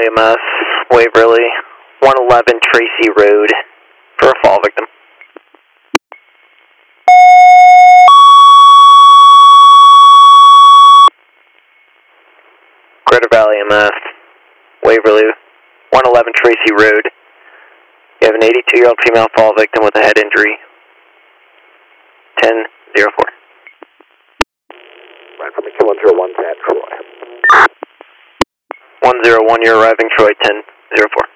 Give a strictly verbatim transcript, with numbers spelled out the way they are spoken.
Valley M S, Waverly, one eleven Tracy Road for a fall victim. Greater Valley M S, Waverly, one eleven Tracy Road. You have an eighty-two-year-old female fall victim with a head injury. ten zero four. Right from the one zero one, Pat Troy. one zero one, you're arriving, Troy, ten zero four.